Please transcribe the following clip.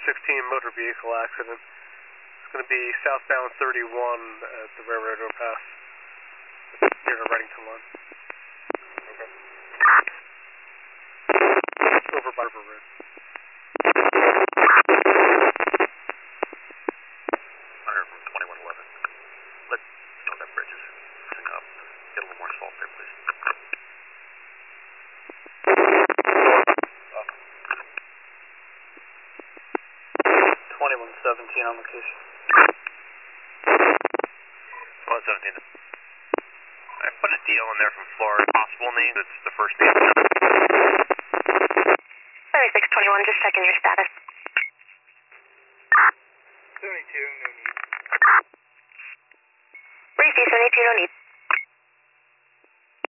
motor vehicle accident. It's going to be southbound 31 at the railroad overpass near the Reddington line. Okay. Over by River Road. Hunter from 2111. Let's know that bridge is messing up. Get a little more salt there, please. 2117 on location. 2117. I put a deal in there from Florida. Possible name, it's the first name. 3621, just checking your status.